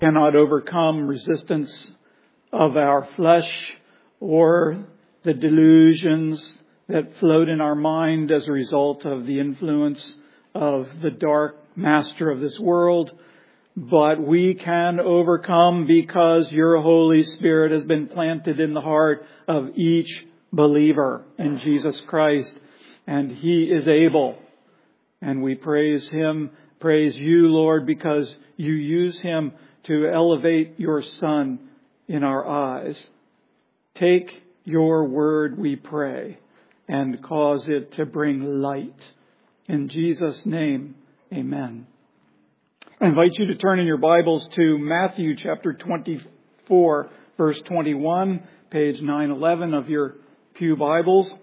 cannot overcome resistance of our flesh or the delusions that float in our mind as a result of the influence of the dark master of this world. But we can overcome because your Holy Spirit has been planted in the heart of each believer in Jesus Christ. And He is able. And we praise Him, praise you, Lord, because you use Him to elevate your Son in our eyes. Take your word, we pray, and cause it to bring light. In Jesus' name, amen. I invite you to turn in your Bibles to Matthew chapter 24, verse 21, page 911 of your pew Bibles.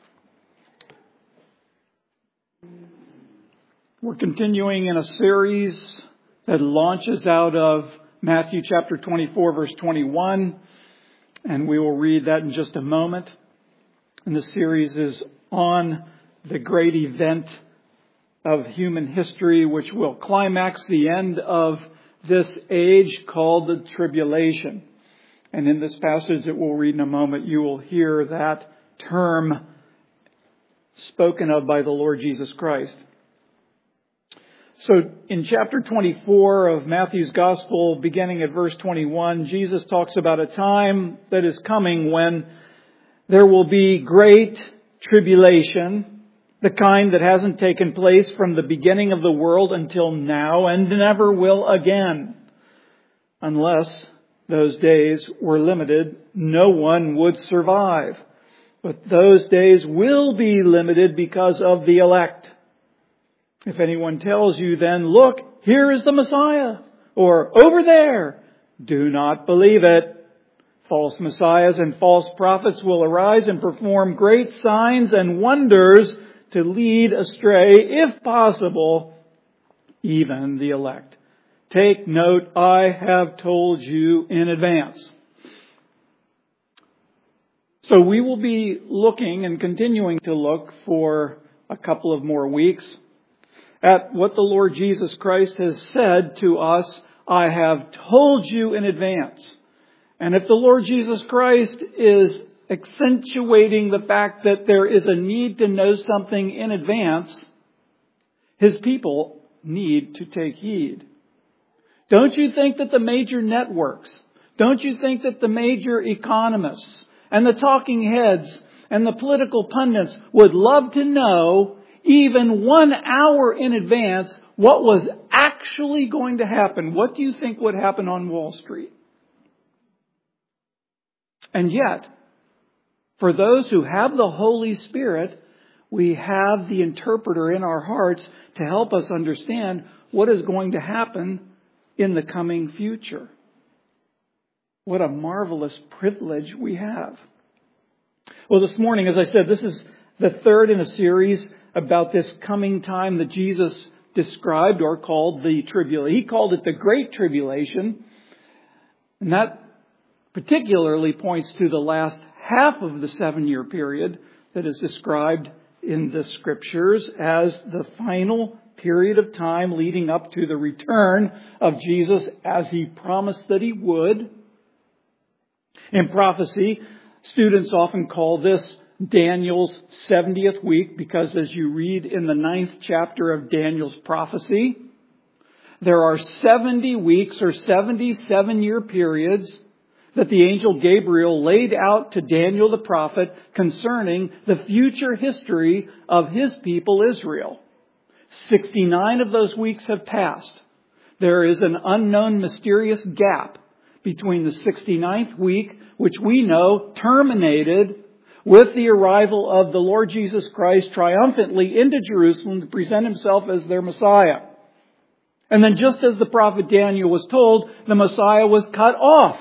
We're continuing in a series that launches out of Matthew chapter 24, verse 21, and we will read that in just a moment. And the series is on the great event of human history, which will climax the end of this age called the tribulation. And in this passage that we'll read in a moment, you will hear that term spoken of by the Lord Jesus Christ. So in chapter 24 of Matthew's Gospel, beginning at verse 21, Jesus talks about a time that is coming when there will be great tribulation, the kind that hasn't taken place from the beginning of the world until now and never will again. Unless those days were limited, no one would survive. But those days will be limited because of the elect. If anyone tells you then, look, here is the Messiah, or over there, do not believe it. False messiahs and false prophets will arise and perform great signs and wonders to lead astray, if possible, even the elect. Take note, I have told you in advance. So we will be looking and continuing to look for a couple of more weeks at what the Lord Jesus Christ has said to us, I have told you in advance. And if the Lord Jesus Christ is accentuating the fact that there is a need to know something in advance, His people need to take heed. Don't you think that the major networks, don't you think that the major economists and the talking heads and the political pundits would love to know even 1 hour in advance what was actually going to happen? What do you think would happen on Wall Street? And yet, for those who have the Holy Spirit, we have the interpreter in our hearts to help us understand what is going to happen in the coming future. What a marvelous privilege we have. Well, this morning, as I said, this is the third in a series about this coming time that Jesus described or called the tribulation. He called it the Great Tribulation. And that particularly points to the last half of the 7-year period that is described in the Scriptures as the final period of time leading up to the return of Jesus as He promised that He would. In prophecy, students often call this Daniel's 70th week because as you read in the 9th chapter of Daniel's prophecy, there are 70 weeks or 77-year periods that the angel Gabriel laid out to Daniel the prophet concerning the future history of his people Israel. 69 of those weeks have passed. There is an unknown mysterious gap between the 69th week, which we know terminated with the arrival of the Lord Jesus Christ triumphantly into Jerusalem to present Himself as their Messiah. And then just as the prophet Daniel was told, the Messiah was cut off.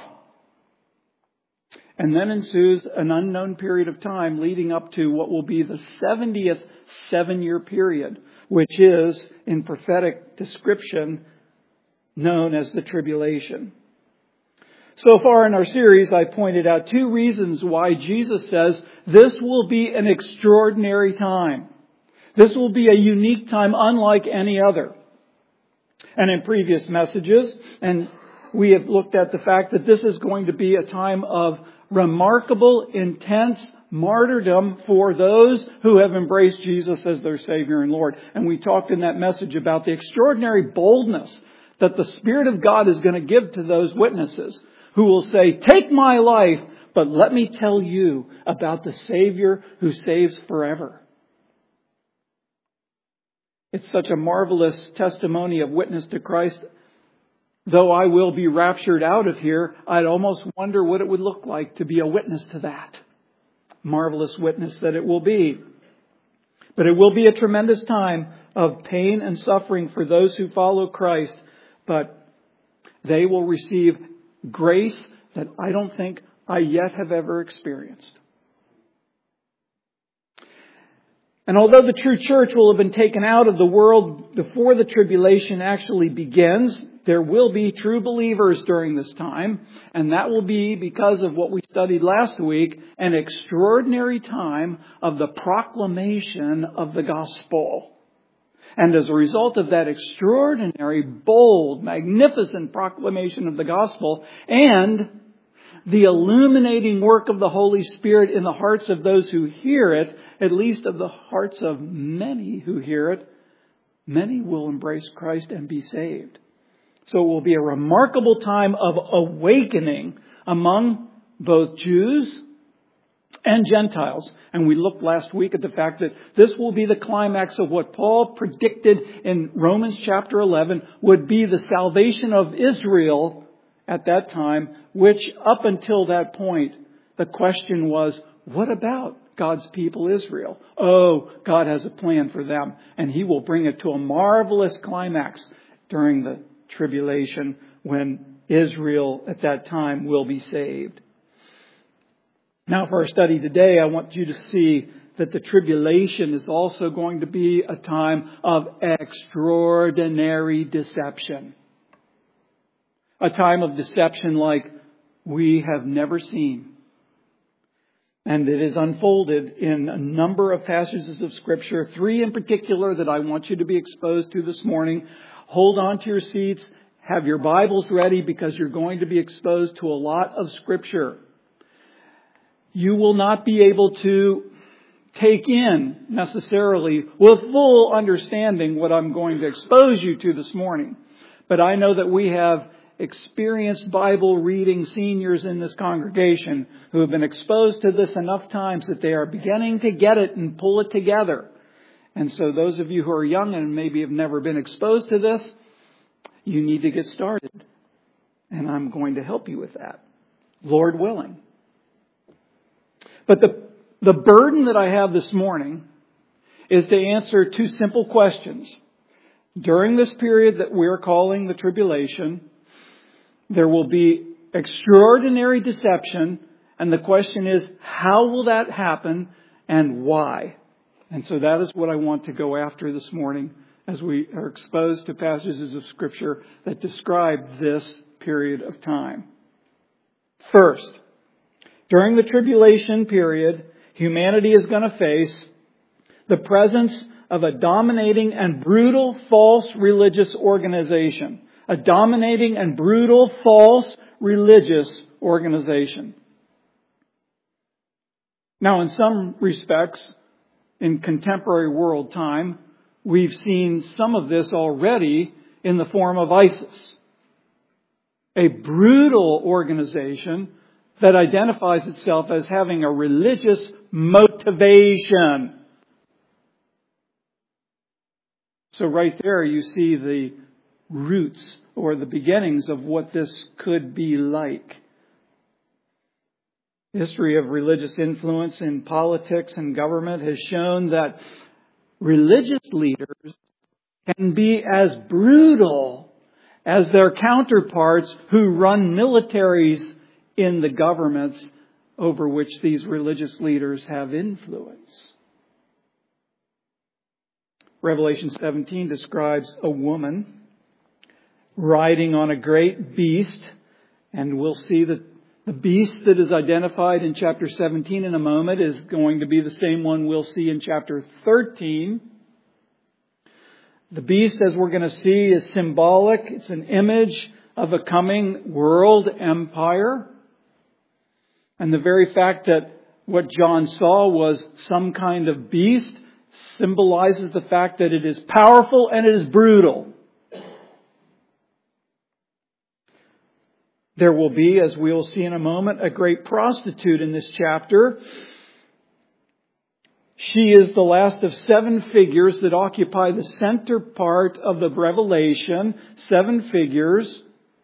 And then ensues an unknown period of time leading up to what will be the 70th 7-year period, which is, in prophetic description, known as the tribulation. So far in our series, I pointed out 2 reasons why Jesus says this will be an extraordinary time. This will be a unique time unlike any other. And in previous messages, and we have looked at the fact that this is going to be a time of remarkable, intense martyrdom for those who have embraced Jesus as their Savior and Lord. And we talked in that message about the extraordinary boldness that the Spirit of God is going to give to those witnesses who will say, "Take my life, but let me tell you about the Savior who saves forever." It's such a marvelous testimony of witness to Christ. Though I will be raptured out of here, I'd almost wonder what it would look like to be a witness to that. Marvelous witness that it will be. But it will be a tremendous time of pain and suffering for those who follow Christ. But they will receive grace that I don't think I yet have ever experienced. And although the true church will have been taken out of the world before the tribulation actually begins, there will be true believers during this time. And that will be, because of what we studied last week, an extraordinary time of the proclamation of the gospel. And as a result of that extraordinary, bold, magnificent proclamation of the gospel and the illuminating work of the Holy Spirit in the hearts of those who hear it, at least of the hearts of many who hear it, many will embrace Christ and be saved. So it will be a remarkable time of awakening among both Jews and Gentiles. And we looked last week at the fact that this will be the climax of what Paul predicted in Romans chapter 11 would be the salvation of Israel at that time, which up until that point, the question was, what about God's people Israel? Oh, God has a plan for them, and He will bring it to a marvelous climax during the tribulation when Israel at that time will be saved. Now for our study today, I want you to see that the tribulation is also going to be a time of extraordinary deception. A time of deception like we have never seen. And it is unfolded in a number of passages of Scripture, 3 in particular that I want you to be exposed to this morning. Hold on to your seats. Have your Bibles ready because you're going to be exposed to a lot of Scripture. You will not be able to take in necessarily with full understanding what I'm going to expose you to this morning. But I know that we have experienced Bible reading seniors in this congregation who have been exposed to this enough times that they are beginning to get it and pull it together. And so those of you who are young and maybe have never been exposed to this, you need to get started. And I'm going to help you with that, Lord willing. But the burden that I have this morning is to answer 2 simple questions. During this period that we're calling the tribulation, there will be extraordinary deception. And the question is, how will that happen and why? And so that is what I want to go after this morning as we are exposed to passages of Scripture that describe this period of time. First, during the tribulation period, humanity is going to face the presence of a dominating and brutal false religious organization. A dominating and brutal false religious organization. Now, in some respects, in contemporary world time, we've seen some of this already in the form of ISIS. A brutal organization that identifies itself as having a religious motivation. So right there you see the roots or the beginnings of what this could be like. History of religious influence in politics and government has shown that religious leaders can be as brutal as their counterparts who run militaries in the governments over which these religious leaders have influence. Revelation 17 describes a woman riding on a great beast, and we'll see that the beast that is identified in chapter 17 in a moment is going to be the same one we'll see in chapter 13. The beast, as we're going to see, is symbolic. It's an image of a coming world empire. And the very fact that what John saw was some kind of beast symbolizes the fact that it is powerful and it is brutal. There will be, as we'll see in a moment, a great prostitute in this chapter. She is the last of 7 figures that occupy the center part of the Revelation. 7 figures.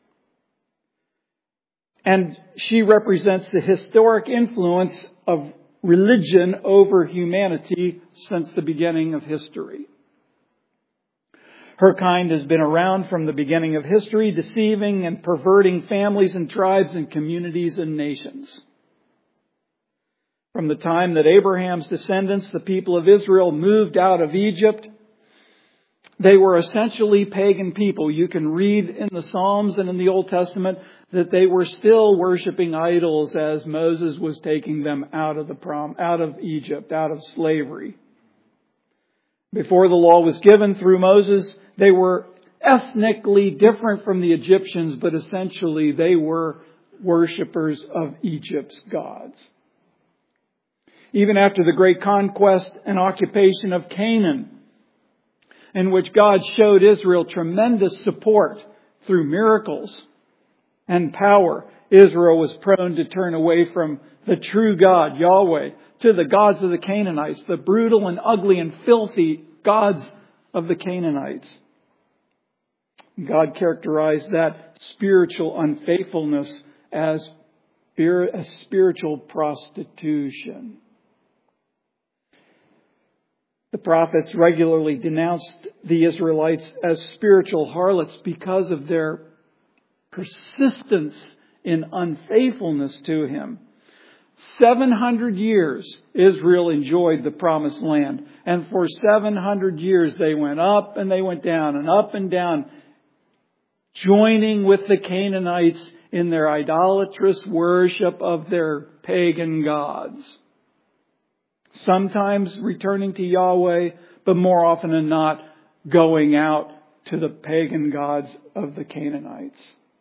And she represents the historic influence of religion over humanity since the beginning of history. Her kind has been around from the beginning of history, deceiving and perverting families and tribes and communities and nations. From the time that Abraham's descendants, the people of Israel, moved out of Egypt, they were essentially pagan people. You can read in the Psalms and in the Old Testament that they were still worshiping idols as Moses was taking them out of Egypt, out of slavery. Before the law was given through Moses, they were ethnically different from the Egyptians, but essentially they were worshippers of Egypt's gods. Even after the great conquest and occupation of Canaan, in which God showed Israel tremendous support through miracles and power, Israel was prone to turn away from the true God, Yahweh, to the gods of the Canaanites, the brutal and ugly and filthy gods of the Canaanites. God characterized that spiritual unfaithfulness as spiritual prostitution. The prophets regularly denounced the Israelites as spiritual harlots because of their persistence in unfaithfulness to Him. 700 years Israel enjoyed the promised land. And for 700 years they went up and they went down and up and down, joining with the Canaanites in their idolatrous worship of their pagan gods. Sometimes returning to Yahweh, but more often than not going out to the pagan gods of the Canaanites.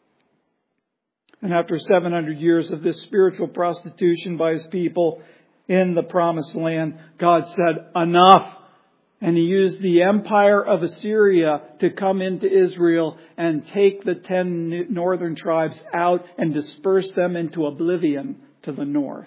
And after 700 years of this spiritual prostitution by His people in the promised land, God said, enough. And He used the empire of Assyria to come into Israel and take the 10 northern tribes out and disperse them into oblivion to the north.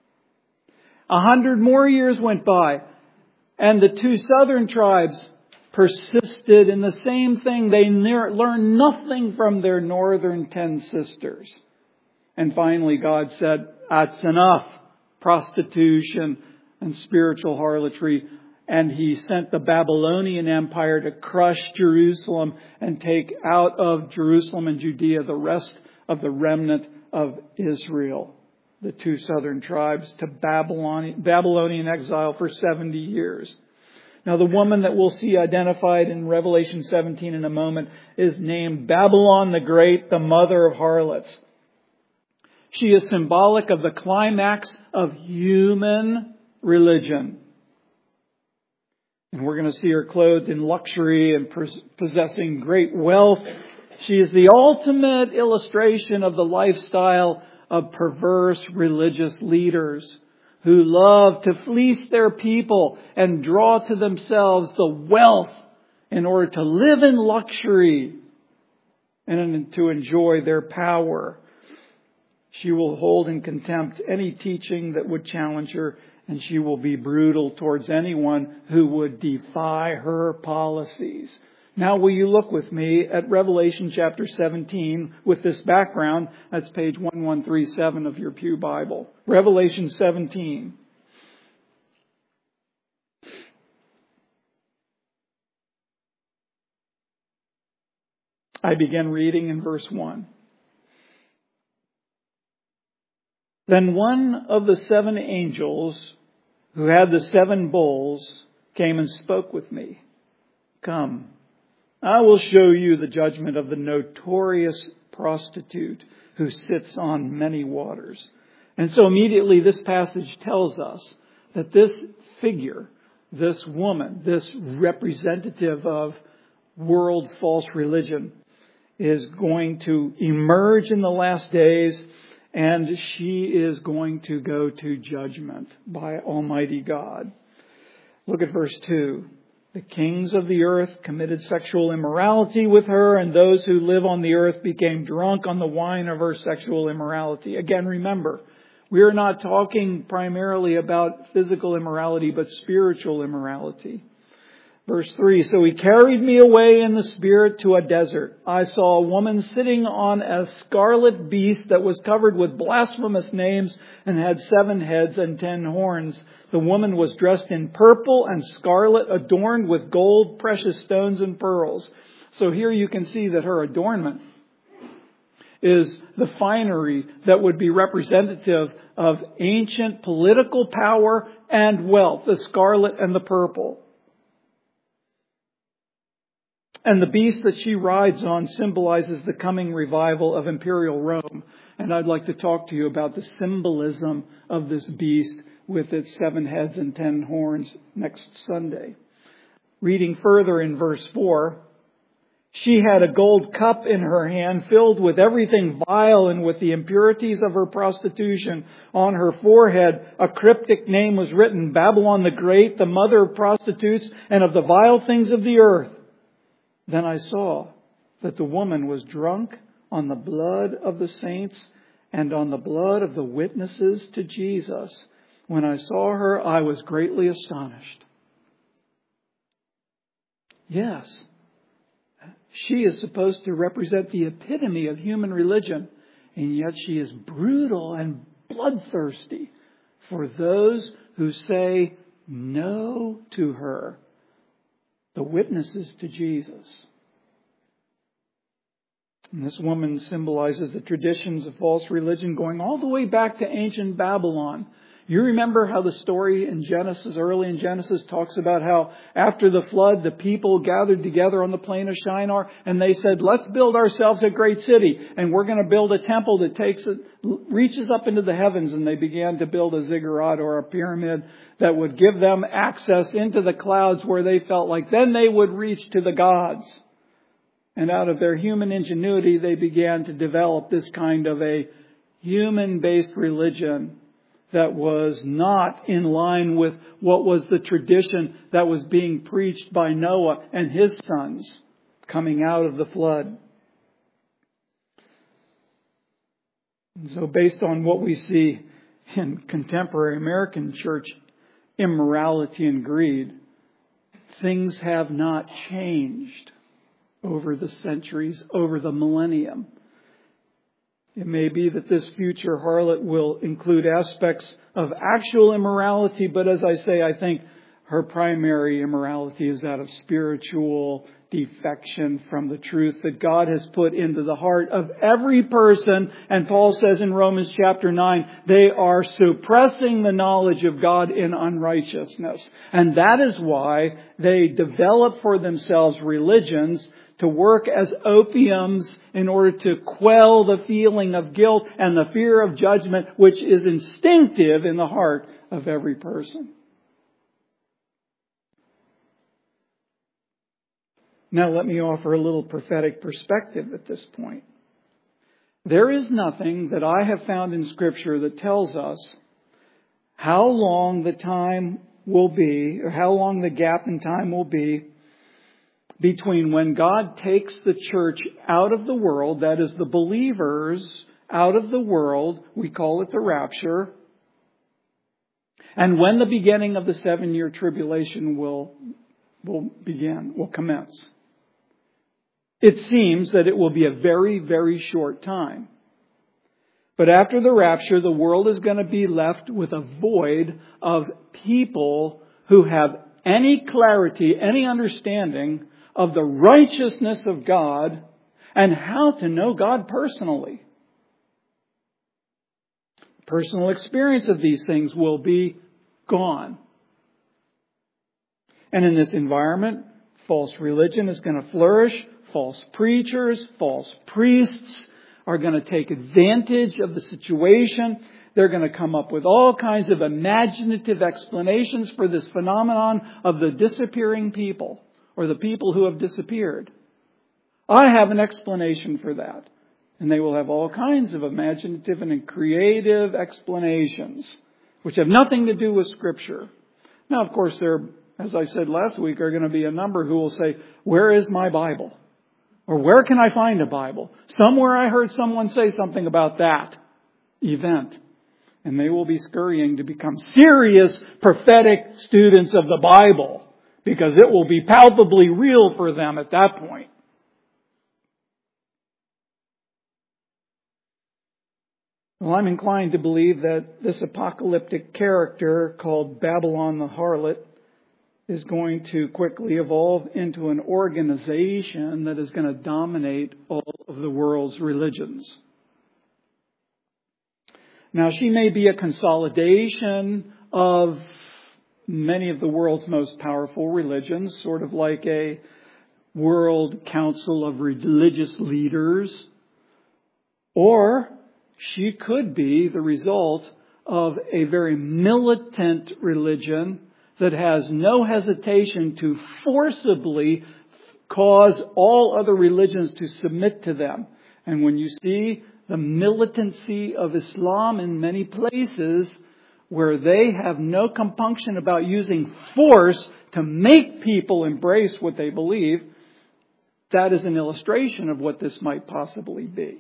100 more years went by, and the 2 southern tribes persisted in the same thing. They learned nothing from their northern 10 sisters. And finally God said, that's enough. Prostitution and spiritual harlotry. And He sent the Babylonian Empire to crush Jerusalem and take out of Jerusalem and Judea the rest of the remnant of Israel. The 2 southern tribes to Babylonian exile for 70 years. Now the woman that we'll see identified in Revelation 17 in a moment is named Babylon the Great, the mother of harlots. She is symbolic of the climax of human religion. And we're going to see her clothed in luxury and possessing great wealth. She is the ultimate illustration of the lifestyle of perverse religious leaders who love to fleece their people and draw to themselves the wealth in order to live in luxury and to enjoy their power. She will hold in contempt any teaching that would challenge her, and she will be brutal towards anyone who would defy her policies. Now will you look with me at Revelation chapter 17 with this background? That's page 1137 of your Pew Bible. Revelation 17. I begin reading in verse 1. Then one of the 7 angels who had the 7 bowls came and spoke with me. Come, I will show you the judgment of the notorious prostitute who sits on many waters. And so immediately this passage tells us that this figure, this woman, this representative of world false religion, is going to emerge in the last days, and she is going to go to judgment by Almighty God. Look at verse 2. The kings of the earth committed sexual immorality with her, and those who live on the earth became drunk on the wine of her sexual immorality. Again, remember, we are not talking primarily about physical immorality, but spiritual immorality. Verse 3, so he carried me away in the spirit to a desert. I saw a woman sitting on a scarlet beast that was covered with blasphemous names and had 7 heads and 10 horns. The woman was dressed in purple and scarlet, adorned with gold, precious stones, and pearls. So here you can see that her adornment is the finery that would be representative of ancient political power and wealth, the scarlet and the purple. And the beast that she rides on symbolizes the coming revival of imperial Rome. And I'd like to talk to you about the symbolism of this beast with its 7 heads and 10 horns next Sunday. Reading further in verse 4, she had a gold cup in her hand filled with everything vile and with the impurities of her prostitution. On her forehead, a cryptic name was written, Babylon the Great, the mother of prostitutes and of the vile things of the earth. Then I saw that the woman was drunk on the blood of the saints and on the blood of the witnesses to Jesus. When I saw her, I was greatly astonished. Yes, she is supposed to represent the epitome of human religion, and yet she is brutal and bloodthirsty for those who say no to her. The witnesses to Jesus. And this woman symbolizes the traditions of false religion going all the way back to ancient Babylon. You remember how the story in Genesis, early in Genesis, talks about how after the flood, the people gathered together on the plain of Shinar and they said, let's build ourselves a great city and we're going to build a temple that reaches up into the heavens. And they began to build a ziggurat or a pyramid that would give them access into the clouds where they felt like then they would reach to the gods. And out of their human ingenuity, they began to develop this kind of a human-based religion that was not in line with what was the tradition that was being preached by Noah and his sons coming out of the flood. And so based on what we see in contemporary American church immorality and greed, things have not changed over the centuries, over the millennium. It may be that this future harlot will include aspects of actual immorality, but as I say, I think her primary immorality is that of spiritual defection from the truth that God has put into the heart of every person. And Paul says in Romans chapter 9, they are suppressing the knowledge of God in unrighteousness. And that is why they develop for themselves religions to work as opiums in order to quell the feeling of guilt and the fear of judgment, which is instinctive in the heart of every person. Now let me offer a little prophetic perspective at this point. There is nothing that I have found in Scripture that tells us how long the time will be, or how long the gap in time will be between when God takes the church out of the world, that is the believers out of the world, we call it the rapture, and when the beginning of the 7-year tribulation will commence. It seems that it will be a very, very short time. But after the rapture, the world is going to be left with a void of people who have any clarity, any understanding of the righteousness of God and how to know God personally. Personal experience of these things will be gone. And in this environment, false religion is going to flourish. False preachers, false priests are going to take advantage of the situation. They're going to come up with all kinds of imaginative explanations for this phenomenon of the disappearing people or the people who have disappeared. I have an explanation for that. And they will have all kinds of imaginative and creative explanations, which have nothing to do with Scripture. Now, of course, there, as I said last week, are going to be a number who will say, where is my Bible? Or where can I find a Bible? Somewhere I heard someone say something about that event. And they will be scurrying to become serious prophetic students of the Bible, because it will be palpably real for them at that point. Well, I'm inclined to believe that this apocalyptic character called Babylon the harlot is going to quickly evolve into an organization that is going to dominate all of the world's religions. Now, she may be a consolidation of many of the world's most powerful religions, sort of like a world council of religious leaders. Or she could be the result of a very militant religion that has no hesitation to forcibly cause all other religions to submit to them. And when you see the militancy of Islam in many places where they have no compunction about using force to make people embrace what they believe, that is an illustration of what this might possibly be.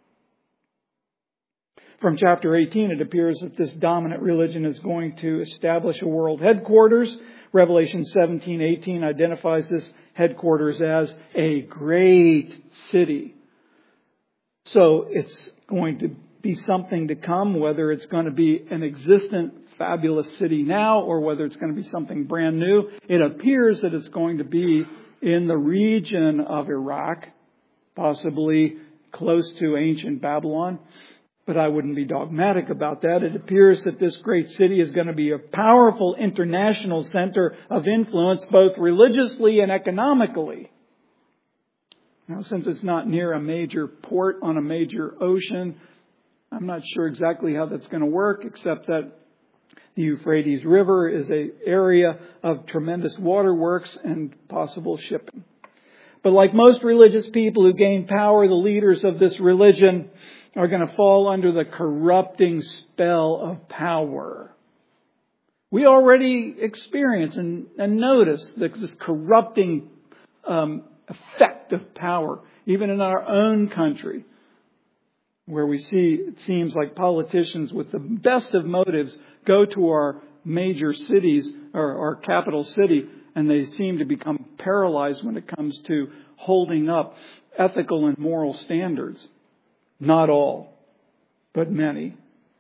From chapter 18, it appears that this dominant religion is going to establish a world headquarters. Revelation 17:18 identifies this headquarters as a great city. So it's going to be something to come, whether it's going to be an existent fabulous city now or whether it's going to be something brand new. It appears that it's going to be in the region of Iraq, possibly close to ancient Babylon. But I wouldn't be dogmatic about that. It appears that this great city is going to be a powerful international center of influence, both religiously and economically. Now, since it's not near a major port on a major ocean, I'm not sure exactly how that's going to work, except that the Euphrates River is an area of tremendous waterworks and possible shipping. But like most religious people who gain power, the leaders of this religion are going to fall under the corrupting spell of power. We already experience and notice this corrupting effect of power, even in our own country, where we see, it seems like politicians with the best of motives go to our major cities or our capital city, and they seem to become paralyzed when it comes to holding up ethical and moral standards. Not all, but many.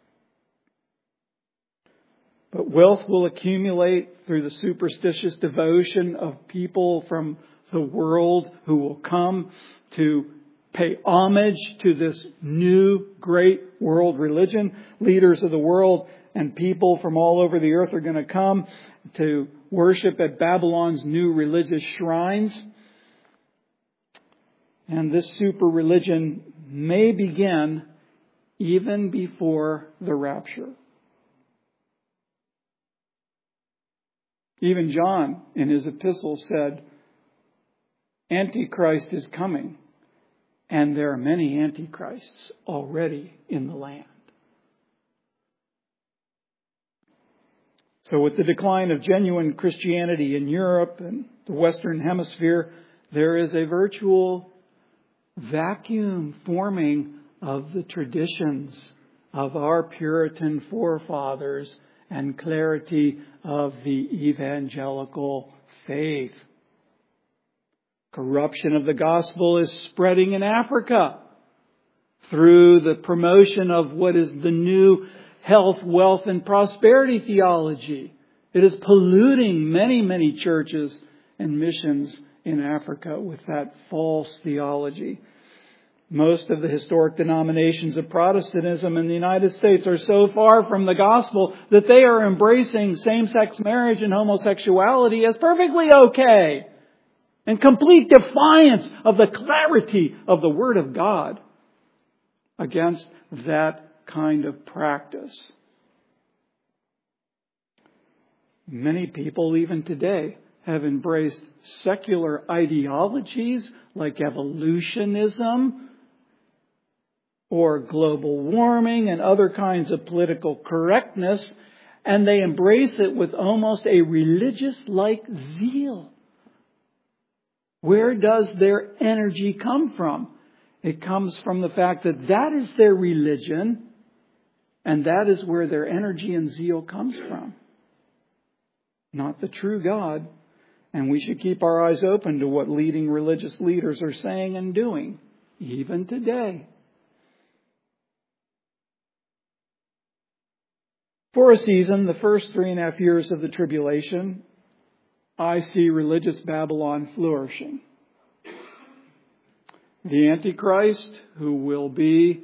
But wealth will accumulate through the superstitious devotion of people from the world who will come to pay homage to this new great world religion. Leaders of the world and people from all over the earth are going to come to worship at Babylon's new religious shrines. And this super religion may begin even before the rapture. Even John in his epistle said, Antichrist is coming, and there are many antichrists already in the land. So with the decline of genuine Christianity in Europe and the Western Hemisphere, there is a virtual vacuum forming of the traditions of our Puritan forefathers and clarity of the evangelical faith. Corruption of the gospel is spreading in Africa through the promotion of what is the new health, wealth, and prosperity theology. It is polluting many, many churches and missions in Africa with that false theology. Most of the historic denominations of Protestantism in the United States are so far from the gospel that they are embracing same-sex marriage and homosexuality as perfectly okay, in complete defiance of the clarity of the Word of God against that kind of practice. Many people, even today, have embraced secular ideologies like evolutionism or global warming and other kinds of political correctness, and they embrace it with almost a religious-like zeal. Where does their energy come from? It comes from the fact that that is their religion, and that is where their energy and zeal comes from. Not the true God. And we should keep our eyes open to what leading religious leaders are saying and doing, even today. For a season, the first 3.5 years of the tribulation, I see religious Babylon flourishing. The Antichrist, who will be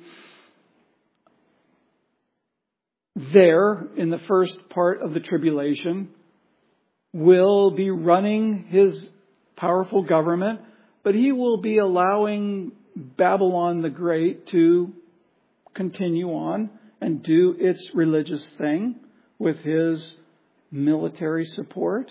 there in the first part of the tribulation, will be running his powerful government, but he will be allowing Babylon the Great to continue on and do its religious thing with his military support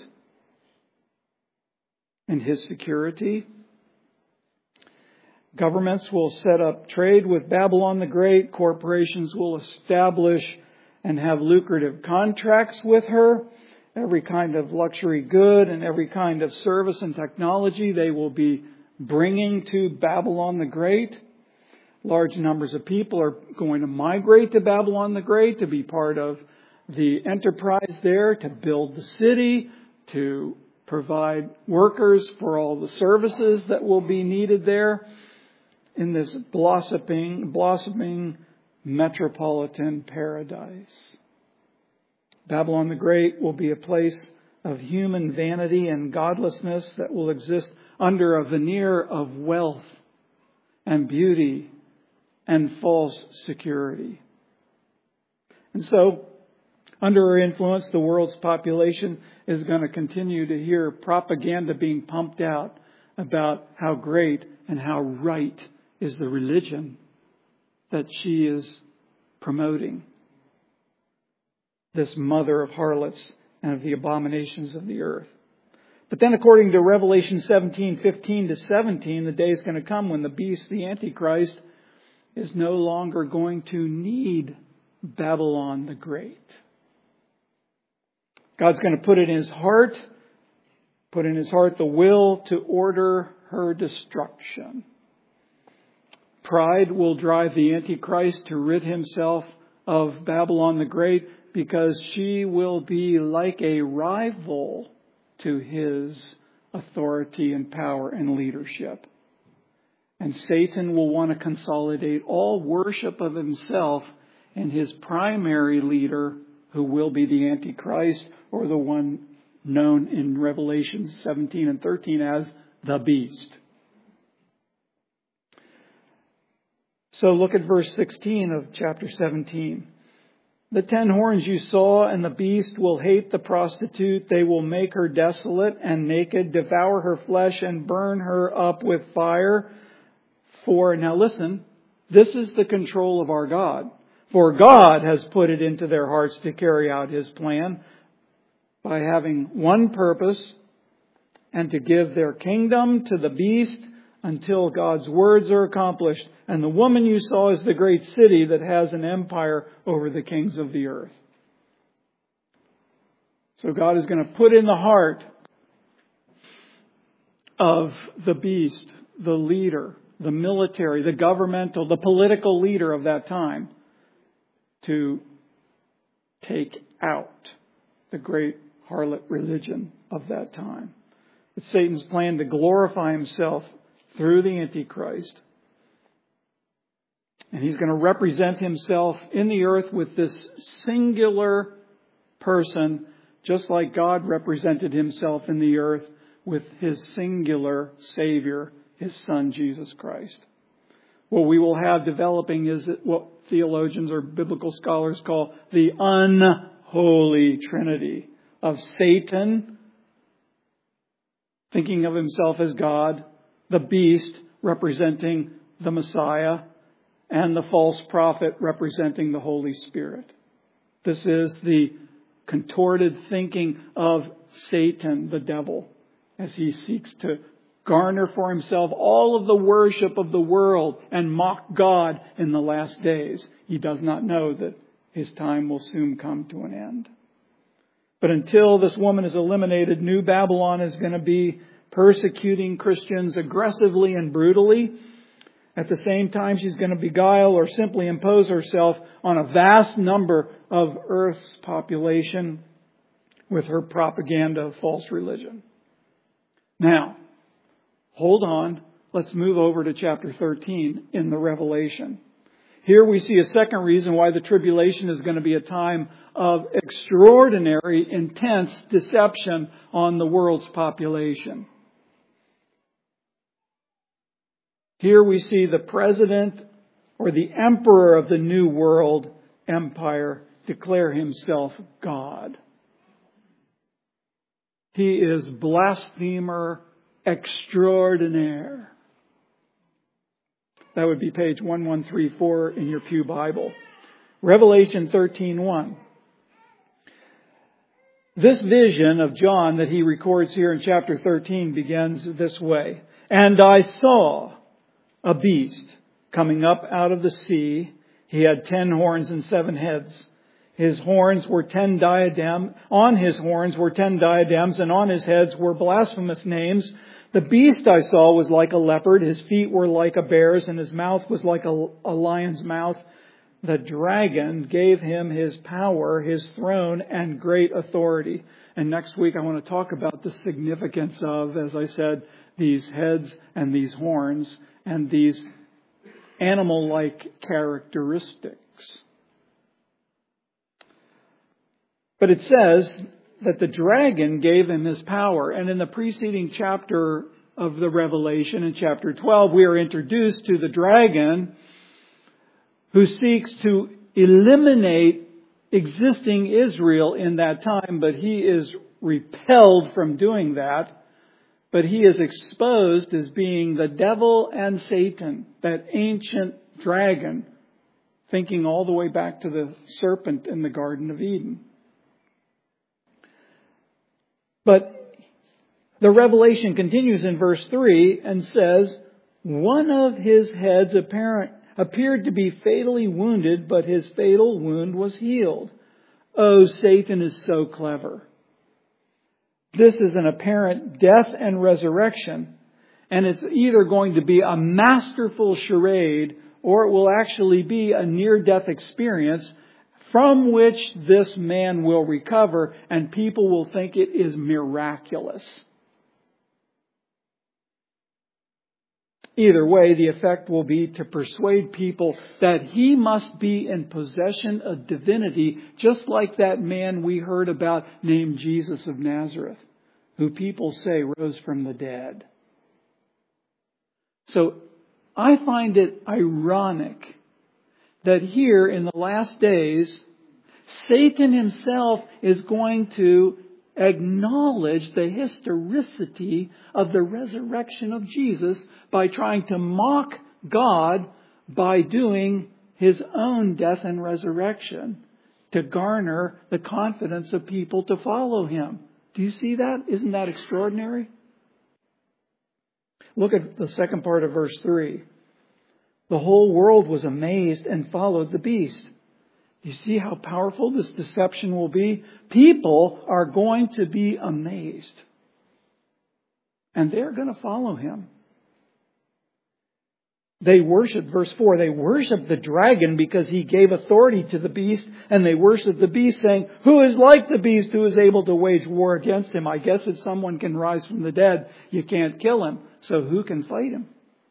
and his security. Governments will set up trade with Babylon the Great. Corporations will establish and have lucrative contracts with her. Every kind of luxury good and every kind of service and technology they will be bringing to Babylon the Great. Large numbers of people are going to migrate to Babylon the Great to be part of the enterprise there, to build the city, to provide workers for all the services that will be needed there in this blossoming metropolitan paradise. Babylon the Great will be a place of human vanity and godlessness that will exist under a veneer of wealth and beauty and false security. And so, under her influence, the world's population is going to continue to hear propaganda being pumped out about how great and how right is the religion that she is promoting. This mother of harlots and of the abominations of the earth. But then according to Revelation 17:15-17, the day is going to come when the beast, the Antichrist, is no longer going to need Babylon the Great. God's going to put in his heart the will to order her destruction. Pride will drive the Antichrist to rid himself of Babylon the Great, because she will be like a rival to his authority and power and leadership. And Satan will want to consolidate all worship of himself in his primary leader, who will be the Antichrist, or the one known in Revelation 17 and 13 as the beast. So look at verse 16 of chapter 17. The 10 horns you saw, and the beast will hate the prostitute. They will make her desolate and naked, devour her flesh, and burn her up with fire. For, now listen, this is the control of our God. For God has put it into their hearts to carry out his plan by having one purpose, and to give their kingdom to the beast until God's words are accomplished. And the woman you saw is the great city that has an empire over the kings of the earth. So God is going to put in the heart of the beast, the leader, the military, the governmental, the political leader of that time, to take out the great harlot religion of that time. It's Satan's plan to glorify himself through the Antichrist. And he's going to represent himself in the earth with this singular person, just like God represented himself in the earth with his singular Savior, his Son, Jesus Christ. What we will have developing is what theologians or biblical scholars call the unholy Trinity of Satan, thinking of himself as God, the beast representing the Messiah, and the false prophet representing the Holy Spirit. This is the contorted thinking of Satan, the devil, as he seeks to garner for himself all of the worship of the world and mock God in the last days. He does not know that his time will soon come to an end. But until this woman is eliminated, New Babylon is going to be persecuting Christians aggressively and brutally. At the same time, she's going to beguile or simply impose herself on a vast number of Earth's population with her propaganda of false religion. Now, hold on. Let's move over to chapter 13 in the Revelation. Here we see a second reason why the tribulation is going to be a time of extraordinary, intense deception on the world's population. Here we see the president or the emperor of the New World Empire declare himself God. He is blasphemer extraordinaire. That would be page 1134 in your Pew Bible. Revelation 13:1. This vision of John that he records here in chapter 13 begins this way. And I saw a beast coming up out of the sea. He had 10 horns and 7 heads. His horns were 10 diadems. On his horns were 10 diadems, and on his heads were blasphemous names. The beast I saw was like a leopard. His feet were like a bear's, and his mouth was like a lion's mouth. The dragon gave him his power, his throne, and great authority. And next week I want to talk about the significance of, as I said, these heads and these horns and these animal-like characteristics. But it says that the dragon gave him his power. And in the preceding chapter of the Revelation, in chapter 12, we are introduced to the dragon who seeks to eliminate existing Israel in that time, but he is repelled from doing that. But he is exposed as being the devil and Satan, that ancient dragon, thinking all the way back to the serpent in the Garden of Eden. But the revelation continues in verse 3 and says, one of his heads appeared to be fatally wounded, but his fatal wound was healed. Oh, Satan is so clever. This is an apparent death and resurrection, and it's either going to be a masterful charade or it will actually be a near-death experience from which this man will recover, and people will think it is miraculous. Either way, the effect will be to persuade people that he must be in possession of divinity, just like that man we heard about named Jesus of Nazareth, who people say rose from the dead. So I find it ironic that here in the last days, Satan himself is going to acknowledge the historicity of the resurrection of Jesus by trying to mock God by doing his own death and resurrection to garner the confidence of people to follow him. Do you see that? Isn't that extraordinary? Look at the second part of verse 3. The whole world was amazed and followed the beast. You see how powerful this deception will be? People are going to be amazed. And they're going to follow him. They worship, verse 4, they worship the dragon because he gave authority to the beast. And they worship the beast saying, who is like the beast who is able to wage war against him? I guess if someone can rise from the dead, you can't kill him. So who can fight him?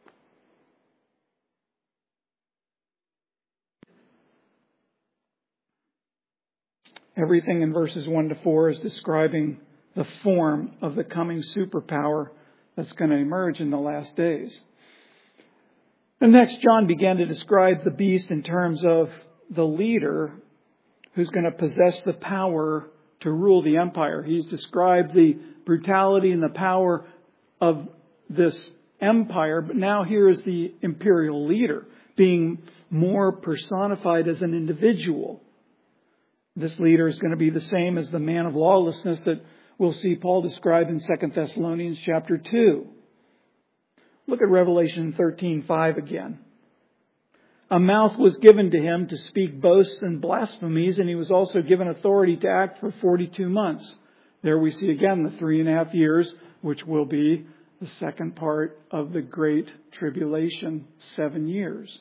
Everything in verses 1 to 4 is describing the form of the coming superpower that's going to emerge in the last days. And next, John began to describe the beast in terms of the leader who's going to possess the power to rule the empire. He's described the brutality and the power of this empire, but now here is the imperial leader being more personified as an individual. This leader is going to be the same as the man of lawlessness that we'll see Paul describe in 2 Thessalonians chapter 2. Look at Revelation 13:5 again. A mouth was given to him to speak boasts and blasphemies, and he was also given authority to act for 42 months. There we see again the 3.5 years, which will be the second part of the Great Tribulation, 7 years.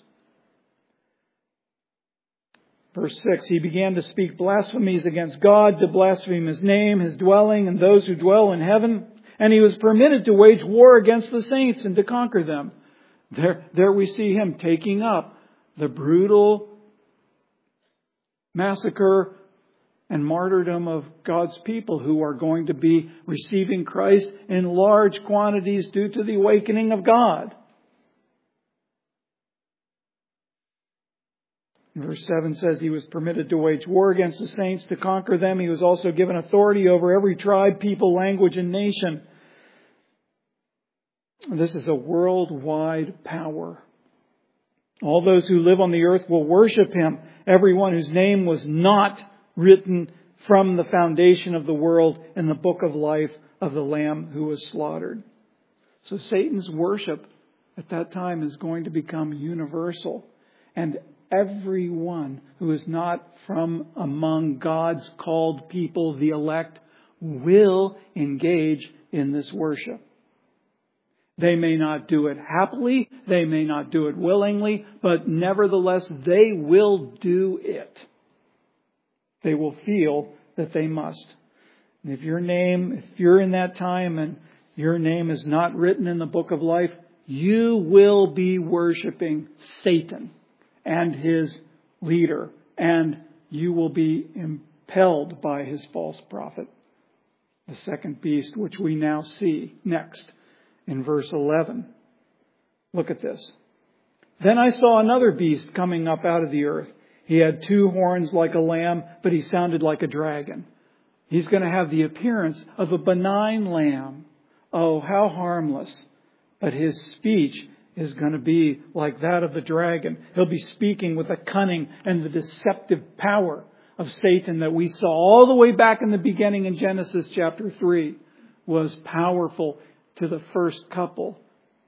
Verse 6, he began to speak blasphemies against God, to blaspheme His name, His dwelling, and those who dwell in heaven. And he was permitted to wage war against the saints and to conquer them. There we see him taking up the brutal massacre and martyrdom of God's people who are going to be receiving Christ in large quantities due to the awakening of God. Verse 7 says he was permitted to wage war against the saints, to conquer them. He was also given authority over every tribe, people, language, and nation. This is a worldwide power. All those who live on the earth will worship Him. Everyone whose name was not written from the foundation of the world in the book of life of the Lamb who was slaughtered. So Satan's worship at that time is going to become universal. And everyone who is not from among God's called people, the elect, will engage in this worship. They may not do it happily, they may not do it willingly, but nevertheless they will do it. They will feel that they must. And if you're in that time and your name is not written in the book of life, you will be worshiping Satan and his leader, and you will be impelled by his false prophet, the second beast, which we now see next in verse 11. Look at this. Then I saw another beast coming up out of the earth. He had 2 horns like a lamb, but he sounded like a dragon. He's going to have the appearance of a benign lamb. Oh, how harmless. But his speech is going to be like that of the dragon. He'll be speaking with the cunning and the deceptive power of Satan that we saw all the way back in the beginning in Genesis chapter 3 was powerful to the first couple.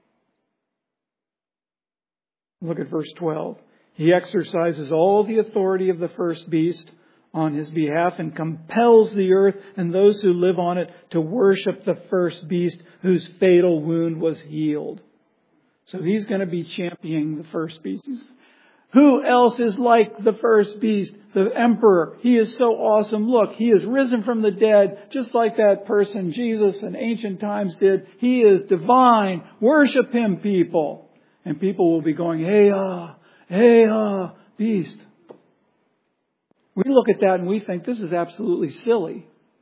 Look at verse 12. He exercises all the authority of the first beast on his behalf and compels the earth and those who live on it to worship the first beast whose fatal wound was healed. So he's going to be championing the first beast. Who else is like the first beast, the emperor? He is so awesome. Look, he is risen from the dead, just like that person Jesus in ancient times did. He is divine. Worship him, people. And people will be going, hey, beast. We look at that and we think this is absolutely silly.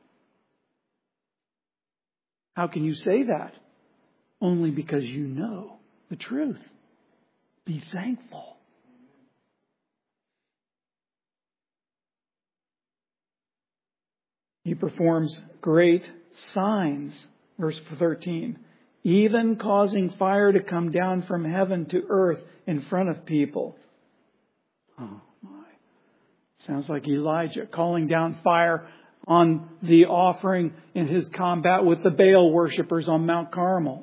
How can you say that? Only because you know the truth. Be thankful. He performs great signs, verse 13, even causing fire to come down from heaven to earth in front of people. Oh my. Sounds like Elijah calling down fire on the offering in his combat with the Baal worshippers on Mount Carmel.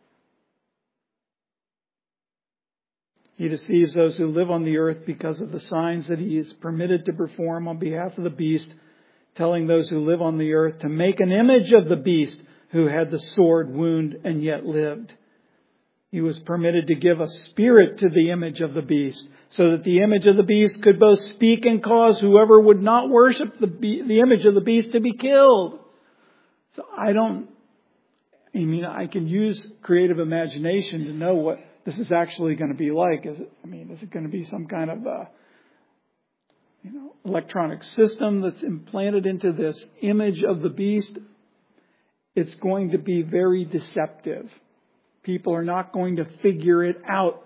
He deceives those who live on the earth because of the signs that he is permitted to perform on behalf of the beast, telling those who live on the earth to make an image of the beast who had the sword wound and yet lived. He was permitted to give a spirit to the image of the beast, so that the image of the beast could both speak and cause whoever would not worship the image of the beast to be killed. So I can use creative imagination to know what this is actually going to be like. Is it going to be some kind of electronic system that's implanted into this image of the beast? It's going to be very deceptive. People are not going to figure it out.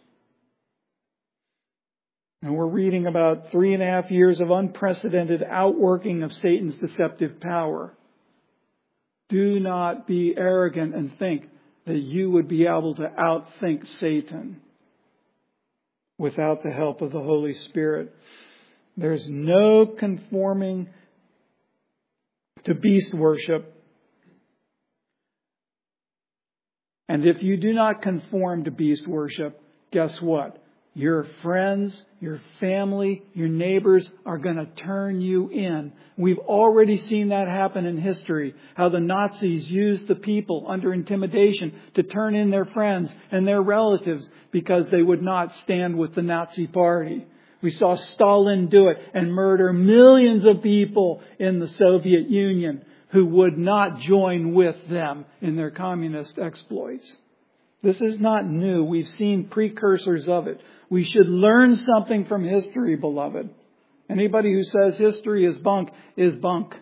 And we're reading about 3.5 years of unprecedented outworking of Satan's deceptive power. Do not be arrogant and think that you would be able to outthink Satan without the help of the Holy Spirit. There's no conforming to beast worship And if you do not conform to beast worship, guess what? Your friends, your family, your neighbors are going to turn you in. We've already seen that happen in history. How the Nazis used the people under intimidation to turn in their friends and their relatives because they would not stand with the Nazi party. We saw Stalin do it and murder millions of people in the Soviet Union who would not join with them in their communist exploits. This is not new. We've seen precursors of it. We should learn something from history, beloved. Anybody who says history is bunk is bunk.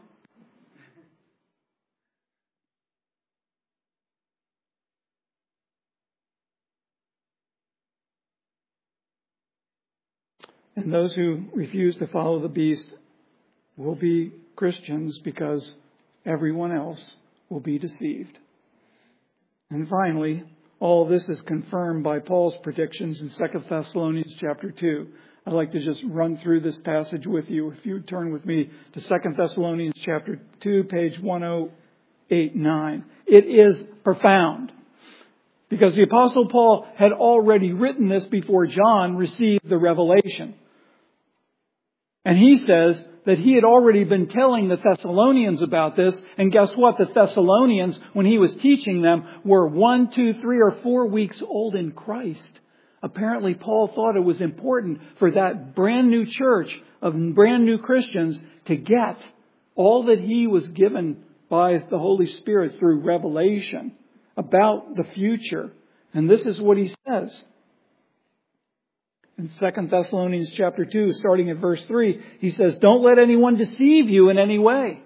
And those who refuse to follow the beast will be Christians because everyone else will be deceived. And finally, all this is confirmed by Paul's predictions in 2 Thessalonians chapter 2. I'd like to just run through this passage with you. If you turn with me to 2 Thessalonians chapter 2, page 1089. It is profound. Because the Apostle Paul had already written this before John received the revelation. And he says that he had already been telling the Thessalonians about this. And guess what? The Thessalonians, when he was teaching them, were 1, 2, 3, or 4 weeks old in Christ. Apparently, Paul thought it was important for that brand new church of brand new Christians to get all that he was given by the Holy Spirit through revelation about the future. And this is what he says. In 2 Thessalonians chapter 2, starting at verse 3, he says, "Don't let anyone deceive you in any way."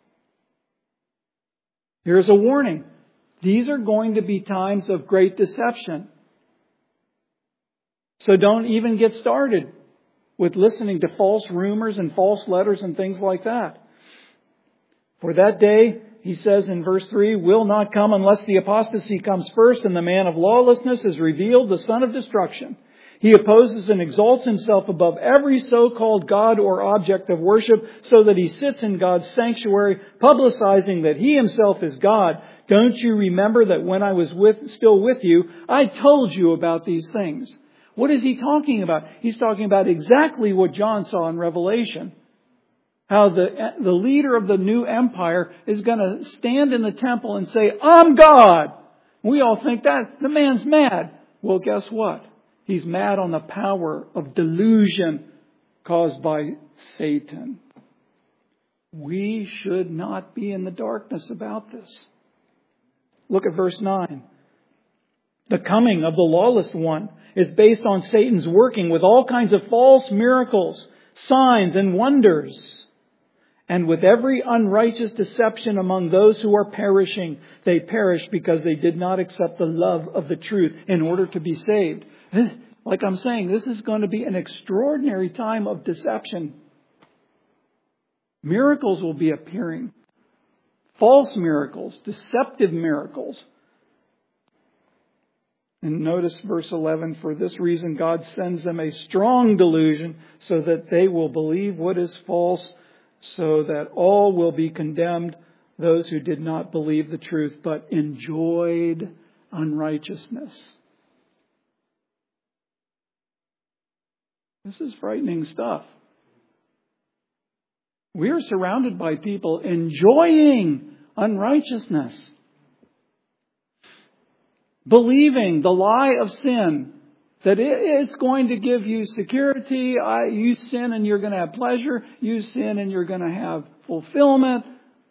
Here's a warning. These are going to be times of great deception. So don't even get started with listening to false rumors and false letters and things like that. For that day, he says in verse 3, will not come unless the apostasy comes first and the man of lawlessness is revealed, the son of destruction. He opposes and exalts himself above every so-called God or object of worship so that he sits in God's sanctuary, publicizing that he himself is God. Don't you remember that when I was still with you, I told you about these things? What is he talking about? He's talking about exactly what John saw in Revelation. How the leader of the new empire is going to stand in the temple and say, "I'm God." We all think that the man's mad. Well, guess what? He's mad on the power of delusion caused by Satan. We should not be in the darkness about this. Look at verse 9. The coming of the lawless one is based on Satan's working with all kinds of false miracles, signs, and wonders. And with every unrighteous deception among those who are perishing, they perish because they did not accept the love of the truth in order to be saved. Like I'm saying, this is going to be an extraordinary time of deception. Miracles will be appearing. False miracles, deceptive miracles. And notice verse 11, for this reason God sends them a strong delusion so that they will believe what is false, so that all will be condemned, those who did not believe the truth but enjoyed unrighteousness. This is frightening stuff. We are surrounded by people enjoying unrighteousness. Believing the lie of sin. That it's going to give you security. You sin and you're going to have pleasure. You sin and you're going to have fulfillment.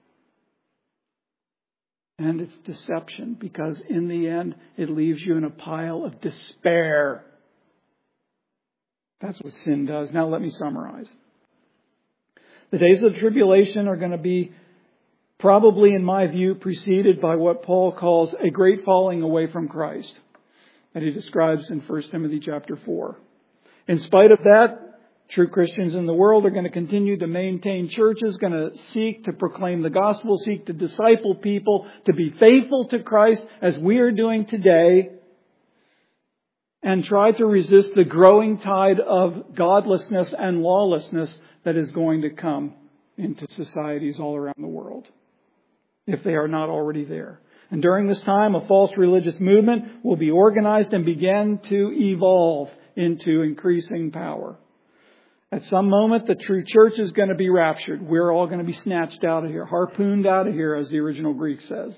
And it's deception, because in the end it leaves you in a pile of despair. That's what sin does. Now let me summarize. The days of the tribulation are going to be probably, in my view, preceded by what Paul calls a great falling away from Christ, that he describes in 1 Timothy chapter 4. In spite of that, true Christians in the world are going to continue to maintain churches, going to seek to proclaim the gospel, seek to disciple people, to be faithful to Christ as we are doing today, and try to resist the growing tide of godlessness and lawlessness that is going to come into societies all around the world, if they are not already there. And during this time, a false religious movement will be organized and begin to evolve into increasing power. At some moment, the true church is going to be raptured. We're all going to be snatched out of here, harpooned out of here, as the original Greek says.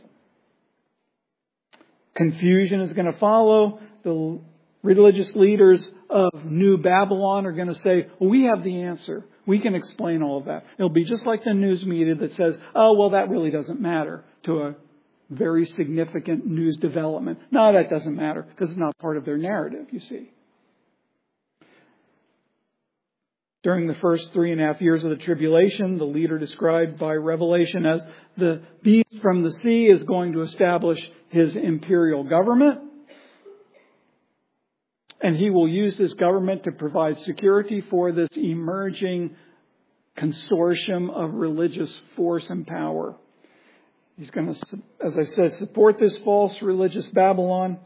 Confusion is going to follow. The religious leaders of New Babylon are going to say, well, we have the answer. We can explain all of that. It'll be just like the news media that says, oh, well, that really doesn't matter to a very significant news development. No, that doesn't matter because it's not part of their narrative, you see. During the first 3.5 years of the tribulation, the leader described by Revelation as the beast from the sea is going to establish his imperial government. And he will use this government to provide security for this emerging consortium of religious force and power. He's going to, as I said, support this false religious Babylon.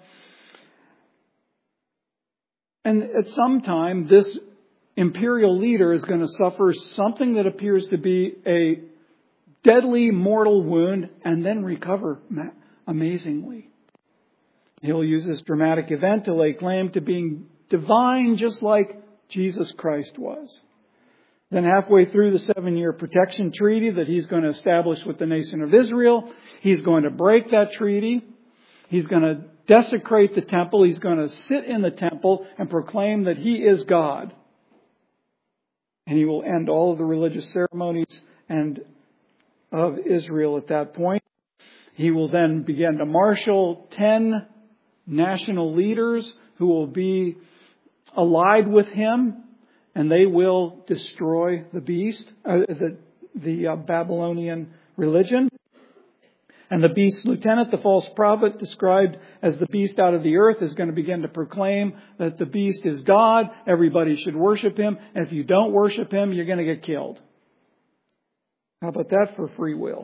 And at some time, this imperial leader is going to suffer something that appears to be a deadly mortal wound and then recover amazingly. He'll use this dramatic event to lay claim to being divine just like Jesus Christ was. Then halfway through the 7-year protection treaty that he's going to establish with the nation of Israel, he's going to break that treaty. He's going to desecrate the temple. He's going to sit in the temple and proclaim that he is God. And he will end all of the religious ceremonies and of Israel at that point. He will then begin to marshal 10 national leaders who will be allied with him, and they will destroy the beast, the Babylonian religion. And the beast's lieutenant, the false prophet, described as the beast out of the earth, is going to begin to proclaim that the beast is God. Everybody should worship him. And if you don't worship him, you're going to get killed. How about that for free will?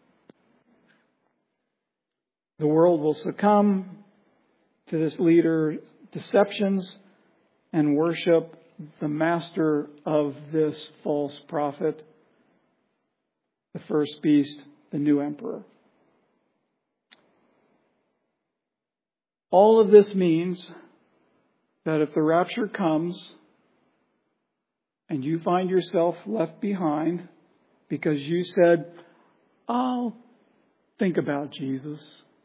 The world will succumb to this leader's deceptions and worship the master of this false prophet, the first beast, the new emperor. All of this means that if the rapture comes and you find yourself left behind because you said, I'll think about Jesus.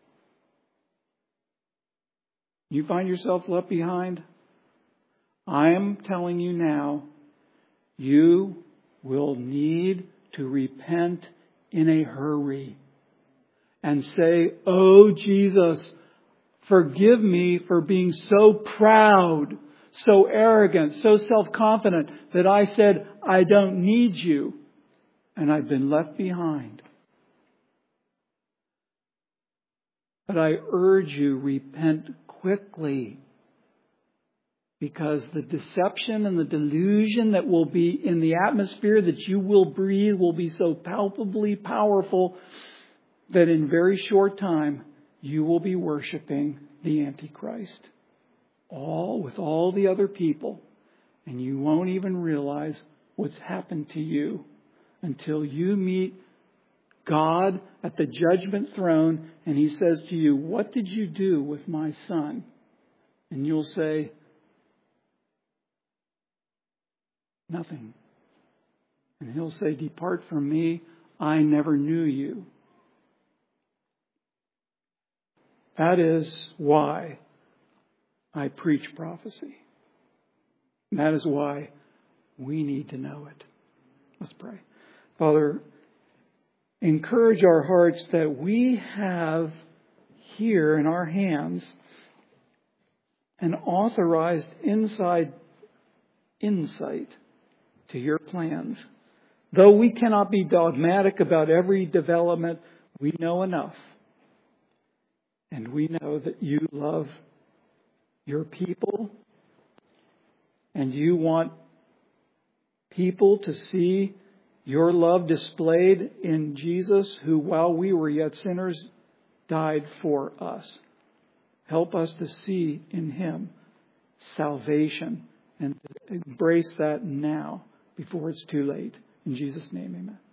You find yourself left behind, I am telling you now, you will need to repent in a hurry and say, oh, Jesus, forgive me for being so proud, so arrogant, so self-confident that I said, I don't need you, and I've been left behind. But I urge you, repent quickly, because the deception and the delusion that will be in the atmosphere that you will breathe will be so palpably powerful that in very short time you will be worshiping the Antichrist, all with all the other people, and you won't even realize what's happened to you until you meet God at the judgment throne and He says to you, what did you do with my son? And you'll say, nothing. And He'll say, depart from me, I never knew you. That is why I preach prophecy. And that is why we need to know it. Let's pray. Father, encourage our hearts that we have here in our hands an authorized insight to your plans. Though we cannot be dogmatic about every development, we know enough. And we know that you love your people and you want people to see your love displayed in Jesus, who, while we were yet sinners, died for us. Help us to see in Him salvation and embrace that now before it's too late. In Jesus' name, amen.